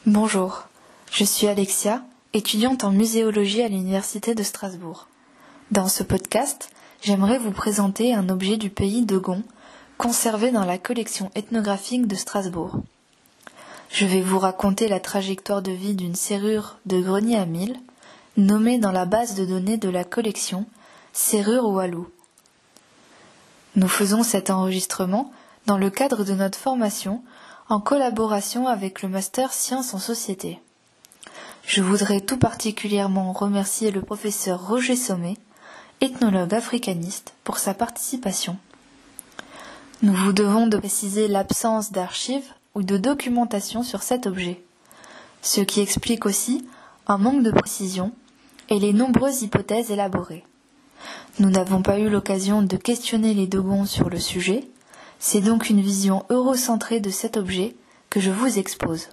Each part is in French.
Bonjour, je suis Alexia, étudiante en muséologie à l'Université de Strasbourg. Dans ce podcast, j'aimerais vous présenter un objet du pays Dogon, conservé dans la collection ethnographique de Strasbourg. Je vais vous raconter la trajectoire de vie d'une serrure de grenier à mil, nommée dans la base de données de la collection Serrure Walou. Nous faisons cet enregistrement dans le cadre de notre formation en collaboration avec le Master Sciences en Société. Je voudrais tout particulièrement remercier le professeur Roger Sommet, ethnologue africaniste, pour sa participation. Nous vous devons de préciser l'absence d'archives ou de documentation sur cet objet, ce qui explique aussi un manque de précision et les nombreuses hypothèses élaborées. Nous n'avons pas eu l'occasion de questionner les Dogons sur le sujet, c'est donc une vision eurocentrée de cet objet que je vous expose.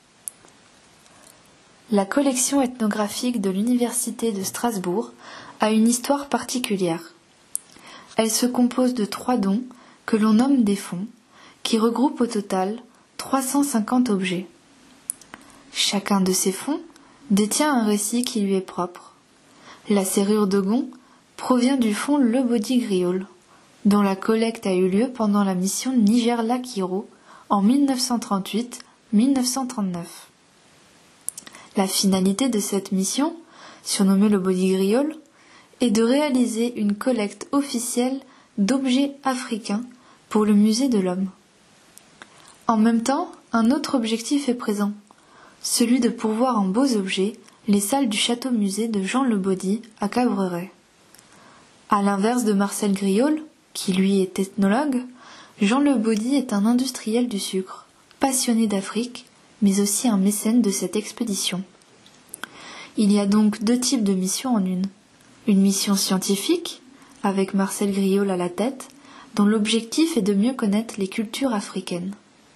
La collection ethnographique de l'Université de Strasbourg a une histoire particulière. Elle se compose de 3 dons que l'on nomme des fonds, qui regroupent au total 350 objets. Chacun de ces fonds détient un récit qui lui est propre. La serrure Dogon provient du fonds Le Body Griol, dont la collecte a eu lieu pendant la mission Niger-Lakiro en 1938-1939. La finalité de cette mission, surnommée le Body Griol, est de réaliser une collecte officielle d'objets africains pour le musée de l'homme. En même temps, un autre objectif est présent, celui de pourvoir en beaux objets les salles du château-musée de Jean Le Body à Cabreret. À l'inverse de Marcel Griol, qui lui est ethnologue, Jean Le Body est un industriel du sucre, passionné d'Afrique, mais aussi un mécène de cette expédition. Il y a donc 2 types de missions en une. Une mission scientifique, avec Marcel Griol à la tête, dont l'objectif est de mieux connaître les cultures africaines.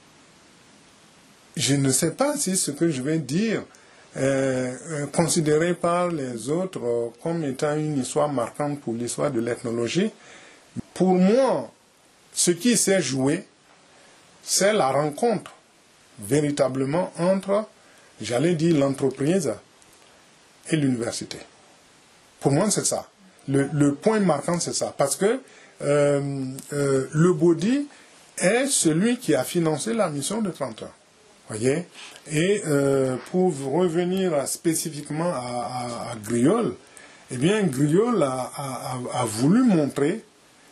Je ne sais pas si ce que je vais dire est considéré par les autres comme étant une histoire marquante pour l'histoire de l'ethnologie. Pour moi, ce qui s'est joué, c'est la rencontre véritablement entre, j'allais dire, l'entreprise et l'université. Pour moi, c'est ça. Le point marquant, c'est ça. Parce que le Body est celui qui a financé la mission de 30 ans. Voyez. Et pour revenir spécifiquement à Griol, eh bien, Griol a voulu montrer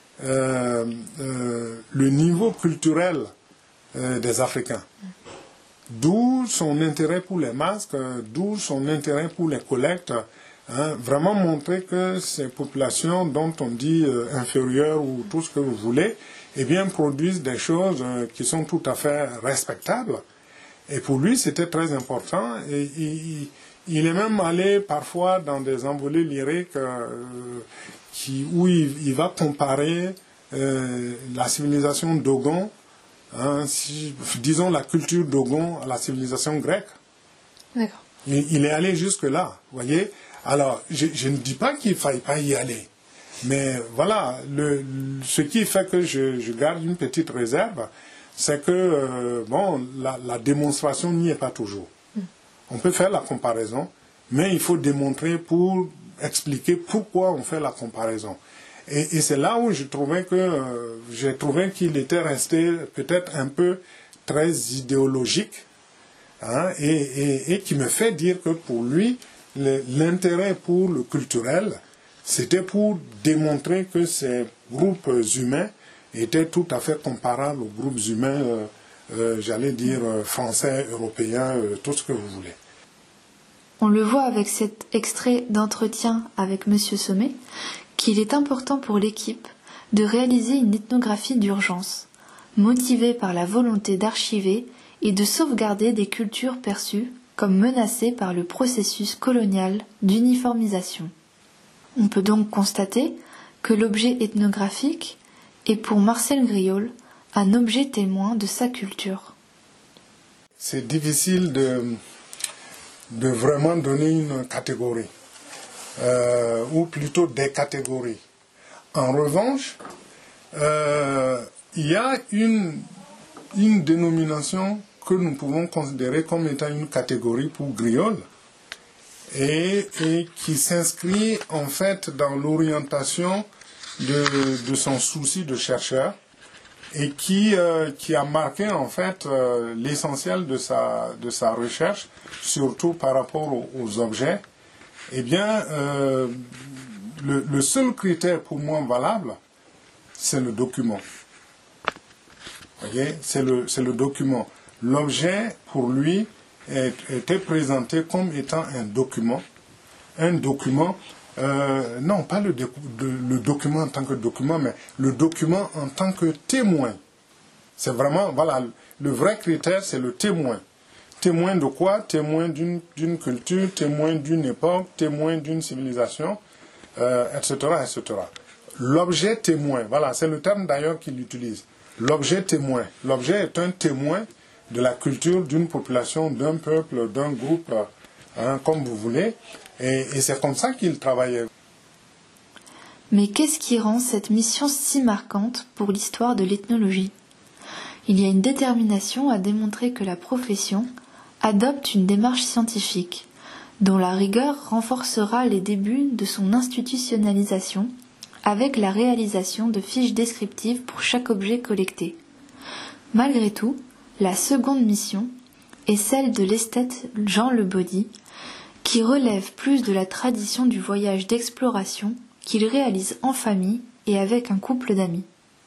le niveau culturel des Africains. D'où son intérêt pour les masques, d'où son intérêt pour les collectes. Vraiment montrer que ces populations dont on dit inférieures ou tout ce que vous voulez, eh bien, produisent des choses qui sont tout à fait respectables. Et pour lui, c'était très important. Et il est même allé parfois dans des envolées lyriques où il va comparer la civilisation Dogon, disons la culture Dogon à la civilisation grecque. D'accord. Il est allé jusque-là, voyez. Alors, je ne dis pas qu'il ne faille pas y aller. Mais voilà, ce qui fait que je garde une petite réserve, c'est que la démonstration n'y est pas toujours. On peut faire la comparaison, mais il faut démontrer pour expliquer pourquoi on fait la comparaison. Et c'est là où j'ai trouvé qu'il était resté peut-être un peu très idéologique, et qui me fait dire que pour lui, l'intérêt pour le culturel, c'était pour démontrer que ces groupes humains étaient tout à fait comparables aux groupes humains, j'allais dire français, européens, tout ce que vous voulez. On le voit avec cet extrait d'entretien avec M. Sommet, qu'il est important pour l'équipe de réaliser une ethnographie d'urgence, motivée par la volonté d'archiver et de sauvegarder des cultures perçues comme menacées par le processus colonial d'uniformisation. On peut donc constater que l'objet ethnographique est pour Marcel Griol un objet témoin de sa culture. C'est difficile de vraiment donner une catégorie, ou plutôt des catégories. En revanche, il y a une dénomination que nous pouvons considérer comme étant une catégorie pour Griol et qui s'inscrit en fait dans l'orientation de son souci de chercheur et qui a marqué en fait l'essentiel de sa recherche, surtout par rapport aux objets. Eh bien, le seul critère pour moi valable, c'est le document. Vous voyez, c'est le document. L'objet, pour lui, était présenté comme étant un document. Un document, non, pas le document en tant que document, mais le document en tant que témoin. C'est vraiment, voilà, le vrai critère, c'est le témoin. Témoin de quoi? Témoin d'une culture, témoin d'une époque, témoin d'une civilisation, etc., etc. L'objet témoin, voilà, c'est le terme d'ailleurs qu'il utilise. L'objet témoin. L'objet est un témoin de la culture d'une population, d'un peuple, d'un groupe, comme vous voulez. Et c'est comme ça qu'il travaillait. Mais qu'est-ce qui rend cette mission si marquante pour l'histoire de l'ethnologie? Il y a une détermination à démontrer que la profession adopte une démarche scientifique, dont la rigueur renforcera les débuts de son institutionnalisation avec la réalisation de fiches descriptives pour chaque objet collecté. Malgré tout, la seconde mission est celle de l'esthète Jean Le Baudy, qui relève plus de la tradition du voyage d'exploration qu'il réalise en famille et avec un couple d'amis.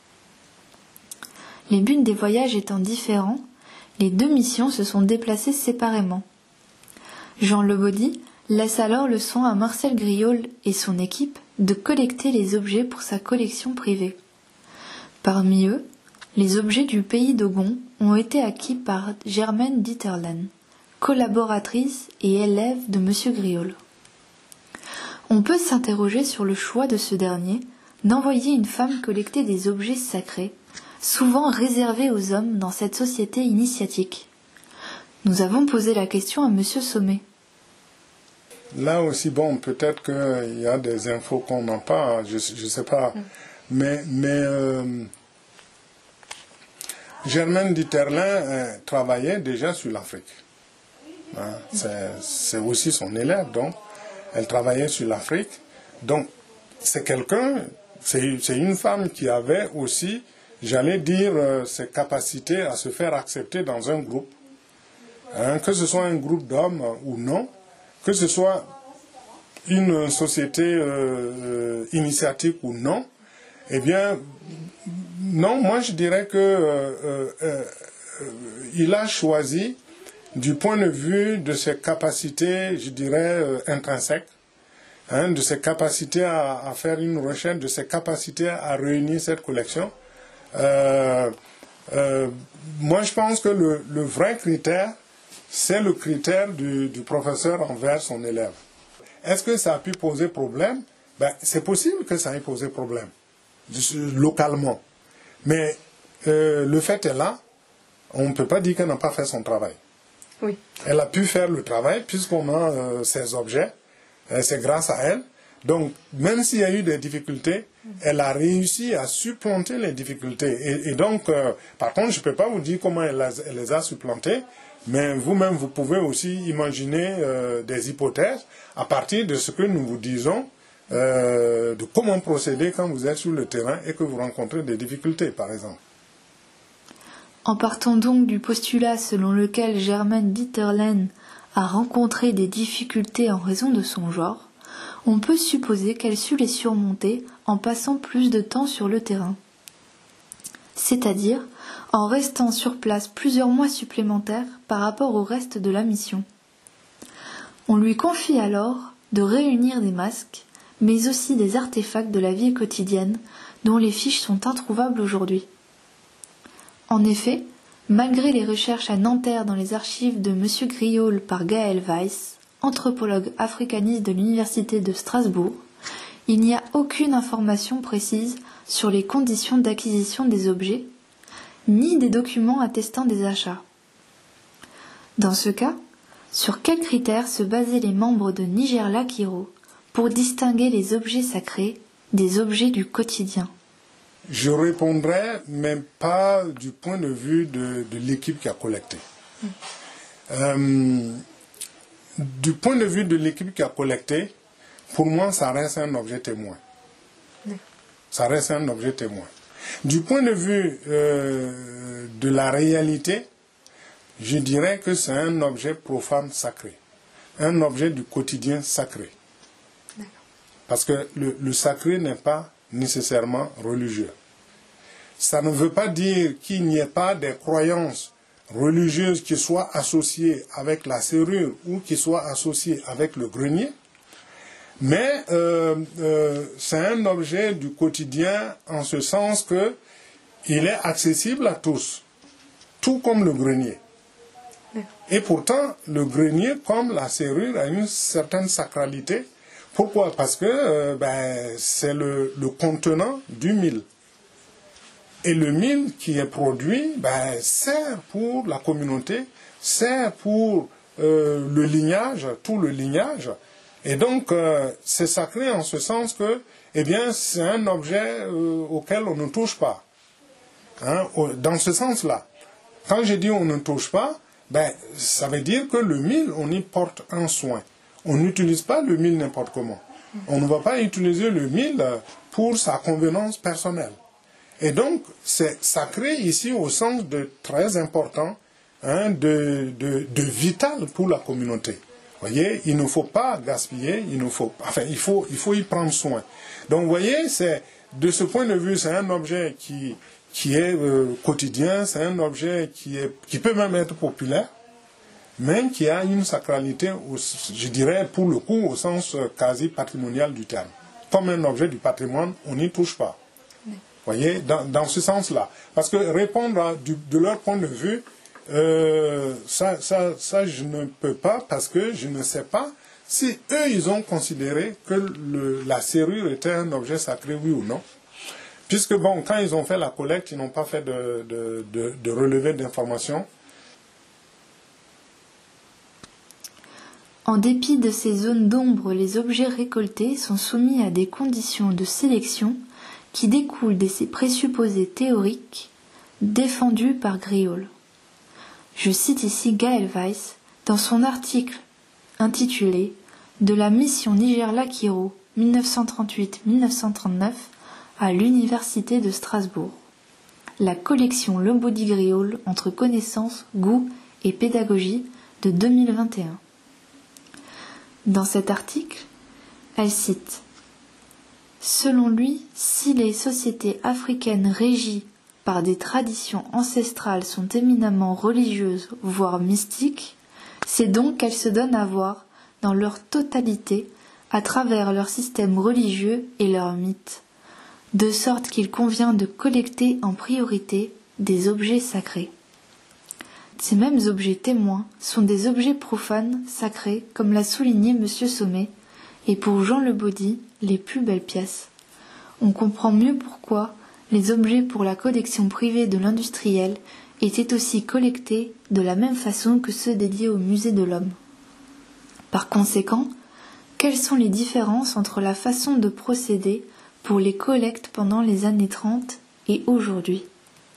Les buts des voyages étant différents, les deux missions se sont déplacées séparément. Jean Le Baudy laisse alors le soin à Marcel Griol et son équipe de collecter les objets pour sa collection privée. Parmi eux, les objets du pays d'Ogon ont été acquis par Germaine Dieterlen, collaboratrice et élève de M. Griol. On peut s'interroger sur le choix de ce dernier d'envoyer une femme collecter des objets sacrés, souvent réservés aux hommes dans cette société initiatique. Nous avons posé la question à M. Sommet. Là aussi, bon, peut-être qu'il y a des infos qu'on n'a pas, je ne sais pas. Mais Germaine Dieterlen travaillait déjà sur l'Afrique. C'est aussi son élève, donc. Elle travaillait sur l'Afrique. Donc, c'est une femme qui avait aussi, j'allais dire, ses capacités à se faire accepter dans un groupe. Que ce soit un groupe d'hommes ou non, que ce soit une société initiatique ou non, eh bien, non, moi je dirais que il a choisi du point de vue de ses capacités, je dirais, intrinsèques, de ses capacités à faire une recherche, de ses capacités à réunir cette collection. Moi, je pense que le vrai critère, c'est le critère du professeur envers son élève. Est-ce que ça a pu poser problème? C'est possible que ça ait posé problème, localement. Mais le fait est là, on ne peut pas dire qu'elle n'a pas fait son travail. Oui. Elle a pu faire le travail, puisqu'on a ces objets, c'est grâce à elle. Donc, même s'il y a eu des difficultés, elle a réussi à supplanter les difficultés. Et donc, par contre, je ne peux pas vous dire comment elle les a supplantées, mais vous-même, vous pouvez aussi imaginer des hypothèses à partir de ce que nous vous disons, de comment procéder quand vous êtes sur le terrain et que vous rencontrez des difficultés, par exemple. En partant donc du postulat selon lequel Germaine Dieterlen a rencontré des difficultés en raison de son genre, on peut supposer qu'elle sut les surmonter en passant plus de temps sur le terrain. C'est-à-dire en restant sur place plusieurs mois supplémentaires par rapport au reste de la mission. On lui confie alors de réunir des masques, mais aussi des artefacts de la vie quotidienne dont les fiches sont introuvables aujourd'hui. En effet, malgré les recherches à Nanterre dans les archives de M. Griol par Gaël Weiss, anthropologue africaniste de l'Université de Strasbourg, il n'y a aucune information précise sur les conditions d'acquisition des objets, ni des documents attestant des achats. Dans ce cas, sur quels critères se basaient les membres de Nigerla Kiro pour distinguer les objets sacrés des objets du quotidien? Je répondrai, mais pas du point de vue de l'équipe qui a collecté. Du point de vue de l'équipe qui a collecté, pour moi, ça reste un objet témoin. Ça reste un objet témoin. Du point de vue de la réalité, je dirais que c'est un objet profane sacré. Un objet du quotidien sacré. Parce que le sacré n'est pas nécessairement religieux. Ça ne veut pas dire qu'il n'y ait pas des croyances religieuses qui soient associées avec la serrure ou qui soient associées avec le grenier, mais c'est un objet du quotidien en ce sens que il est accessible à tous, tout comme le grenier. Et pourtant, le grenier, comme la serrure, a une certaine sacralité. Pourquoi? Parce que c'est le contenant du mil. Et le mil qui est produit sert pour la communauté, sert pour le lignage, tout le lignage. Et donc, c'est sacré en ce sens que, c'est un objet auquel on ne touche pas. Hein, dans ce sens-là. Quand je dis on ne touche pas, ça veut dire que le mil, on y porte un soin. On n'utilise pas le mil n'importe comment. On ne va pas utiliser le mil pour sa convenance personnelle. Et donc, c'est sacré ici au sens de très important, de vital pour la communauté. Vous voyez, il ne faut pas gaspiller, il faut y prendre soin. Donc, vous voyez, c'est, de ce point de vue, c'est un objet qui est quotidien, c'est un objet qui peut même être populaire, mais qui a une sacralité, je dirais, pour le coup, au sens quasi patrimonial du terme. Comme un objet du patrimoine, on n'y touche pas. Vous voyez, dans ce sens-là. Parce que répondre de leur point de vue, ça, je ne peux pas, parce que je ne sais pas si eux, ils ont considéré que la serrure était un objet sacré, oui ou non. Puisque, quand ils ont fait la collecte, ils n'ont pas fait de relevé d'informations. En dépit de ces zones d'ombre, les objets récoltés sont soumis à des conditions de sélection qui découlent de ces présupposés théoriques défendus par Griaule. Je cite ici Gaël Weiss dans son article intitulé « De la mission Niger-Lakiro 1938-1939 à l'Université de Strasbourg. La collection Lobody-Griaule entre connaissance, goût et pédagogie de 2021. » Dans cet article, elle cite « Selon lui, si les sociétés africaines régies par des traditions ancestrales sont éminemment religieuses, voire mystiques, c'est donc qu'elles se donnent à voir dans leur totalité à travers leur système religieux et leurs mythes, de sorte qu'il convient de collecter en priorité des objets sacrés. Ces mêmes objets témoins sont des objets profanes, sacrés, comme l'a souligné M. Sommet, et pour Jean Lobody, les plus belles pièces. On comprend mieux pourquoi les objets pour la collection privée de l'industriel étaient aussi collectés de la même façon que ceux dédiés au musée de l'homme. Par conséquent, quelles sont les différences entre la façon de procéder pour les collectes pendant les années 30 et aujourd'hui ?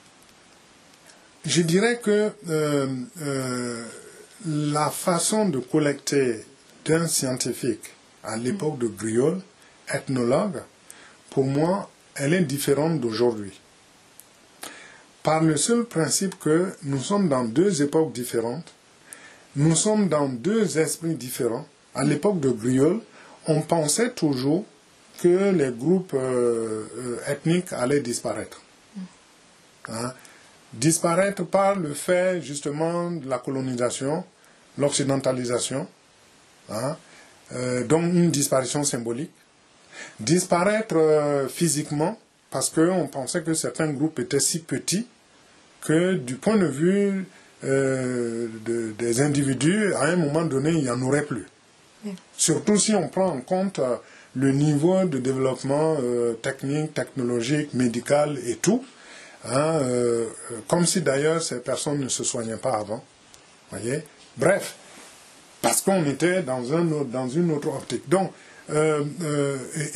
Je dirais que la façon de collecter d'un scientifique à l'époque de Griaule, ethnologue, pour moi, elle est différente d'aujourd'hui. Par le seul principe que nous sommes dans deux époques différentes, nous sommes dans deux esprits différents. À l'époque de Griaule, on pensait toujours que les groupes ethniques allaient disparaître. Hein? Disparaître par le fait justement de la colonisation, l'occidentalisation, donc une disparition symbolique. Disparaître physiquement parce qu'on pensait que certains groupes étaient si petits que du point de vue des individus, à un moment donné, il n'y en aurait plus. Surtout si on prend en compte le niveau de développement technique, technologique, médical et tout. Comme si d'ailleurs ces personnes ne se soignaient pas avant. Voyez. Bref, parce qu'on était dans une autre optique. Donc,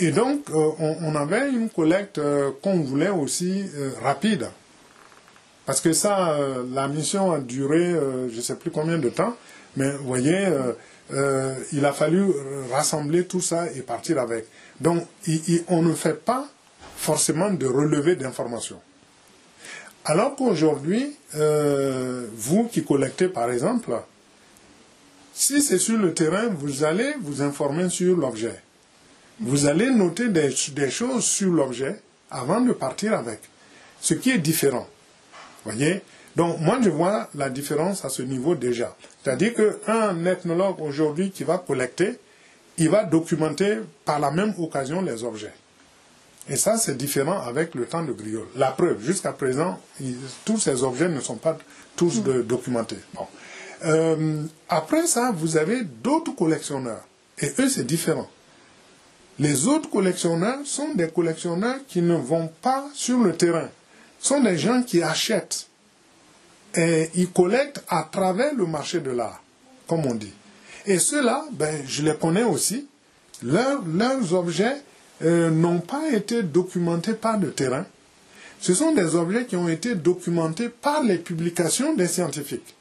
on avait une collecte qu'on voulait aussi rapide. Parce que ça, la mission a duré je ne sais plus combien de temps, mais vous voyez, il a fallu rassembler tout ça et partir avec. Donc, on ne fait pas forcément de relevé d'informations. Alors qu'aujourd'hui, vous qui collectez par exemple, si c'est sur le terrain, vous allez vous informer sur l'objet. Vous allez noter des choses sur l'objet avant de partir avec. Ce qui est différent. Voyez? Donc, moi, je vois la différence à ce niveau déjà. C'est-à-dire qu'un ethnologue aujourd'hui qui va collecter, il va documenter par la même occasion les objets. Et ça, c'est différent avec le temps de Griol. La preuve, jusqu'à présent, tous ces objets ne sont pas tous documentés. Bon. Après ça, vous avez d'autres collectionneurs. Et eux, c'est différent. Les autres collectionneurs sont des collectionneurs qui ne vont pas sur le terrain. Ce sont des gens qui achètent. Et ils collectent à travers le marché de l'art, comme on dit. Et ceux-là, je les connais aussi. Leurs objets n'ont pas été documentés par le terrain. Ce sont des objets qui ont été documentés par les publications des scientifiques.